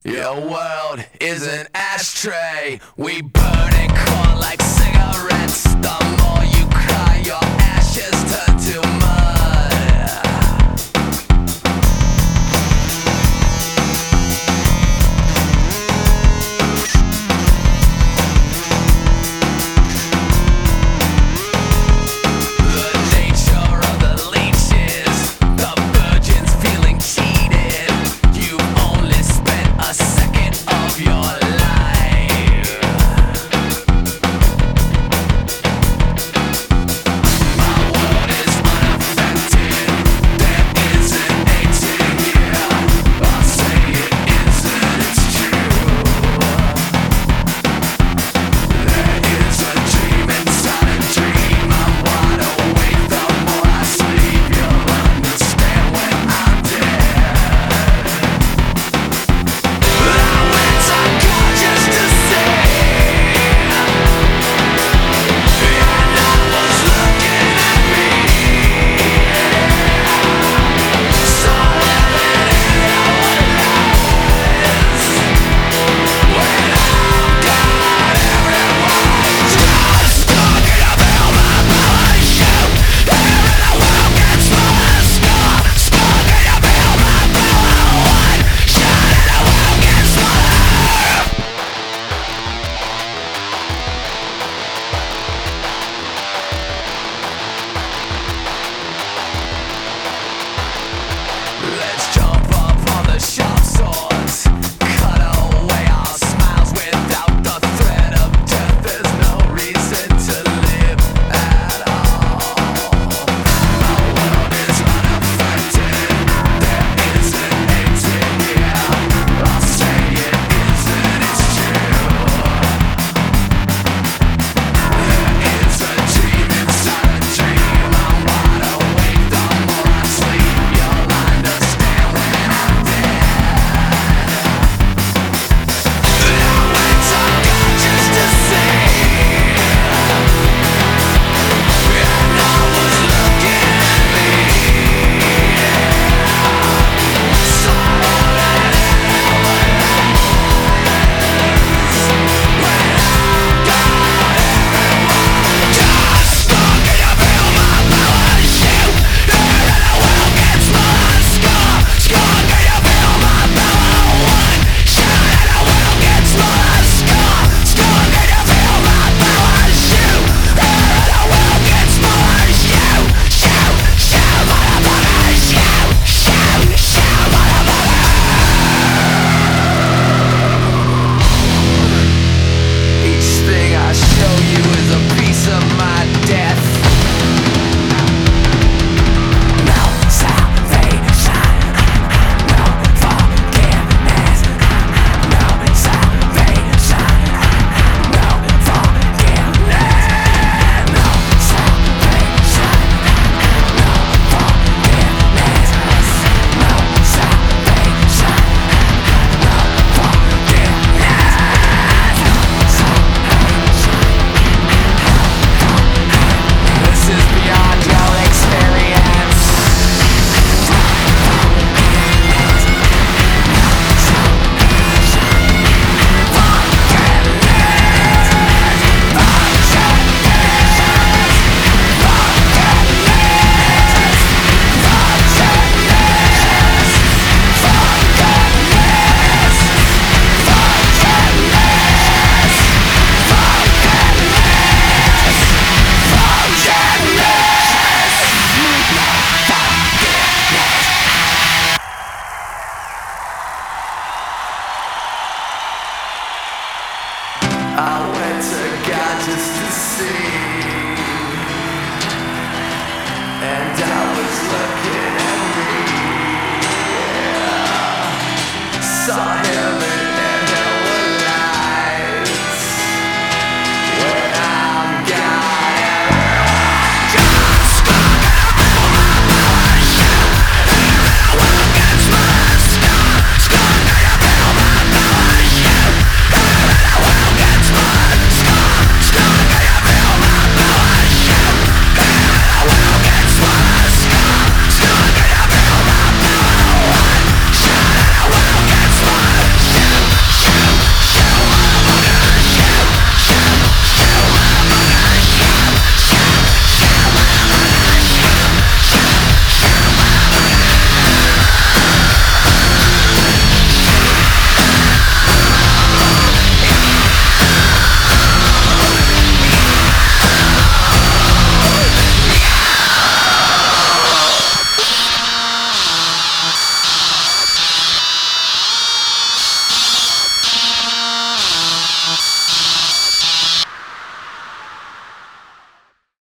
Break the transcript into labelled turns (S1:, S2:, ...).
S1: Your world is an ashtray. We burn and crawl like cigarettes. The more you cry, your ashes turn to mud. The nature of the leeches, the virgins feeling cheated. You've only spent a second of your life. My world is unaffected. There isn't a tear here. I'll say it isn't, it's true. There is a dream inside a dream. I'm wide awake the more I sleep. You'll understand when I'm dead. I went to God just to see, and I was looking at me. So evident I was when I'm gone. Everyone's just talking about my power shoot. Here in the world gets smaller, talking about my power one shot and the world gets smaller. Let's jump up on the sharp swords, cut away our smiles without the threat of death. There's no reason to live at all. My world is unaffected. There isn't a tear here. I'll say it isn't, it's true. There is a dream inside a dream. I'm wide awake the more I sleep. You'll understand when I'm dead. I went to God just to see, and I was looking at me. So evident I was when I'm gone. Everyone just talking about my power shoot. Here in the world gets smaller, talking about my power one shot and the world gets smaller, talking about my power shoot. Here in the world gets smaller, shoot, motherfucker, shoot, motherfucker. Each thing I show you is a piece of my death. No salvation, no forgiveness. No salvation, no forgiveness. No salvation, no forgiveness. No salvation, no forgiveness. This is beyond your experience. I went to God just to see, and I was looking at me. Saw him